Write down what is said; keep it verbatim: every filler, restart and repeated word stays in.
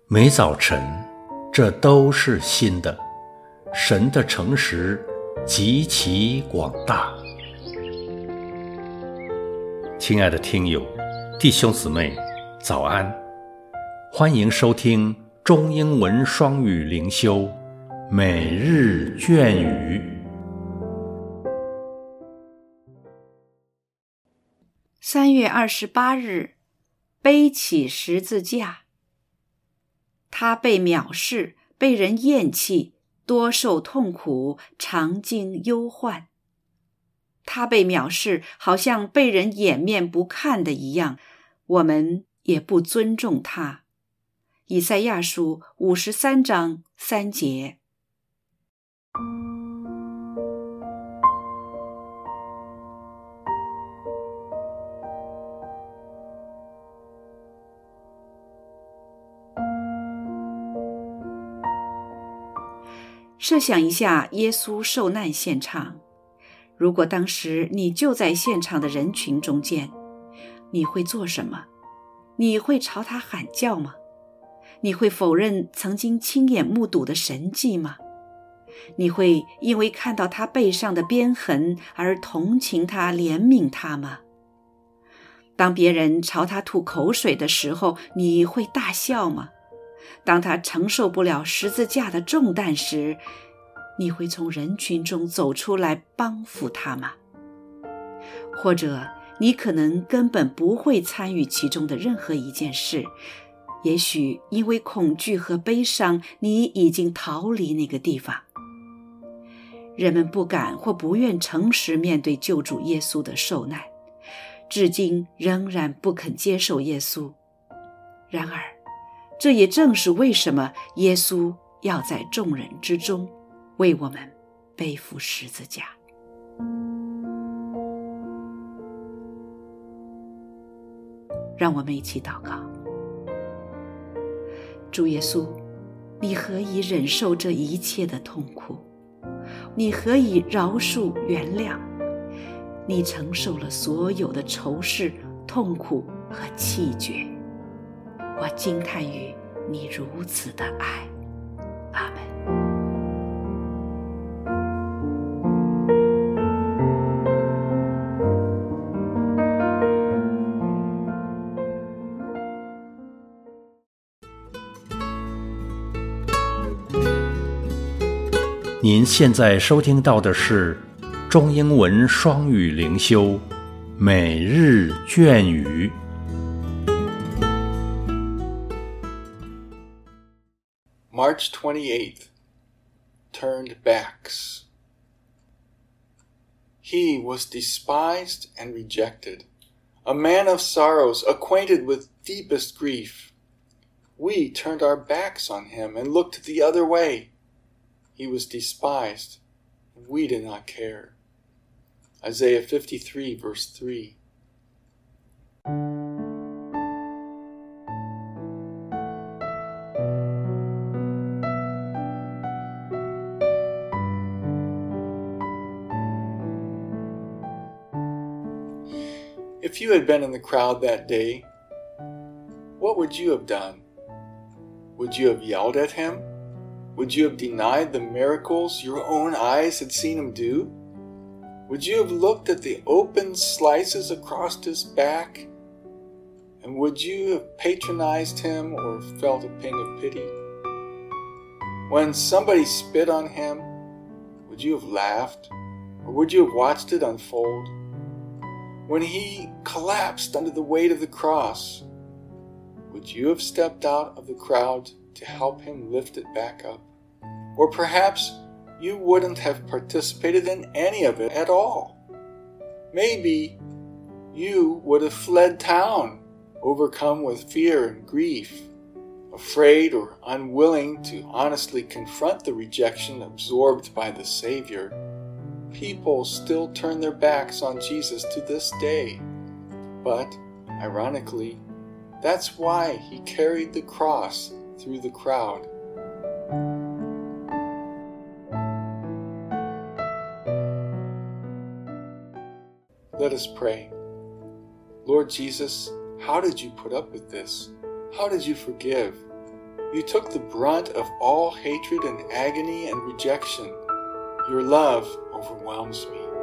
每早晨，这都是新的。神的诚实极其广大。亲爱的听友、弟兄姊妹，早安！欢迎收听中英文双语灵修每日隽语。 三月二十八日，背起十字架。他被藐视，被人厌弃，多受痛苦，常经忧患。他被藐视，好像被人掩面不看的一样，我们也不尊重他。以赛亚书五十三章三节。设想一下耶稣受难现场，如果当时你就在现场的人群中间，你会做什么？你会朝他喊叫吗？你会否认曾经亲眼目睹的神迹吗？你会因为看到他背上的鞭痕而同情他、怜悯他吗？当别人朝他吐口水的时候，你会大笑吗？当他承受不了十字架的重担时，你会从人群中走出来帮扶他吗？或者你可能根本不会参与其中的任何一件事，也许因为恐惧和悲伤，你已经逃离那个地方。人们不敢或不愿诚实面对救主耶稣的受难，至今仍然不肯接受耶稣。然而这也正是为什么耶稣要在众人之中为我们背负十字架。让我们一起祷告。主耶稣，你何以忍受这一切的痛苦？你何以饶恕原谅？你承受了所有的仇视、痛苦和气绝。我惊叹于你如此的爱。阿们。 您现在收听到的是中英文双语灵修每日隽语。 March twenty-eighth, turned backs. He was despised and rejected, a man of sorrows, acquainted with deepest grief. We turned our backs on him and looked the other way. He was despised, and we did not care. Isaiah fifty-three, verse three. If you had been in the crowd that day, what would you have done? Would you have yelled at him? Would you have denied the miracles your own eyes had seen him do? Would you have looked at the open slices across his back? And would you have patronized him or felt a pang of pity? When somebody spit on him, would you have laughed? Or would you have watched it unfold? When he collapsed under the weight of the cross, would you have stepped out of the crowd to help him lift it back up? Or perhaps you wouldn't have participated in any of it at all. Maybe you would have fled town, overcome with fear and grief, afraid or unwilling to honestly confront the rejection absorbed by the Savior. People still turn their backs on Jesus to this day. But, ironically, that's why he carried the cross through the crowd. Let us pray. Lord Jesus, how did you put up with this? How did you forgive? You took the brunt of all hatred and agony and rejection. Your love overwhelms me.